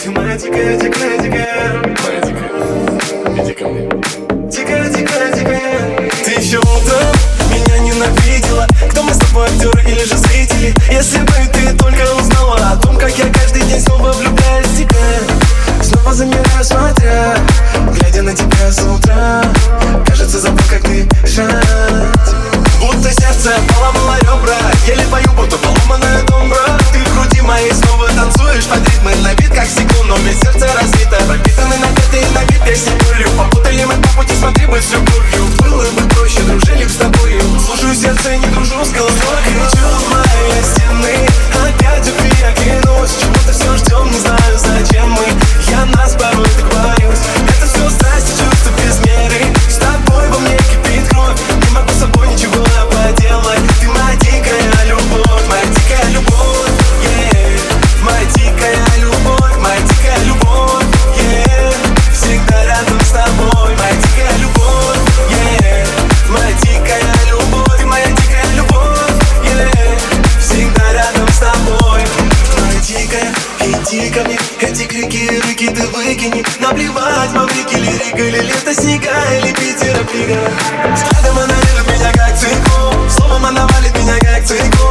Ты моя дикая, дикая, дикая. Моя дикая, иди ко мне. Дикая, дикая, дикая. Ты еще утром меня ненавидела. Кто мы с тобой, актеры или же зрители? Если бы ты только узнала о том, как я каждый день снова влюбляюсь в тебя. Снова замираю, смотря, глядя на тебя с утра. Кажется, забыл, как дышать. Будто сердце поломало ребра. Еле пою, будто поломанная домбра. Ты в груди моей снова танцуешь под ритмы. На вид как стекло, но без сердца разбито. Пропитаны напитые на песни болью. Попутали мы по пути, смотри, быть с любовью. Было бы проще, дружили бы с тобою. Слушаю сердце и не дружу с головой. Кричу в мои стены, опять в я клянусь. Чего-то все ждем, не знаю зачем мы. Я нас порой так боюсь. Это все страсти, чувства без меры. С тобой во мне кипит кровь. Не могу с собой ничего поделать. Ты моя дикая любовь, моя дикая любовь, yeah. Моя дикая любовь, моя дикая любовь, yeah. Всегда рядом с тобой, моя дикая любовь, yeah. Моя дикая любовь, ты моя дикая любовь, yeah. Всегда рядом с тобой. Моя дикая, иди ко мне. Эти крики и рыки ты выкини. Наплевать, маврики, лирика или лето снега, или Питера пригород. Взглядом она режет меня как циклон. Словом она валит меня как циклон.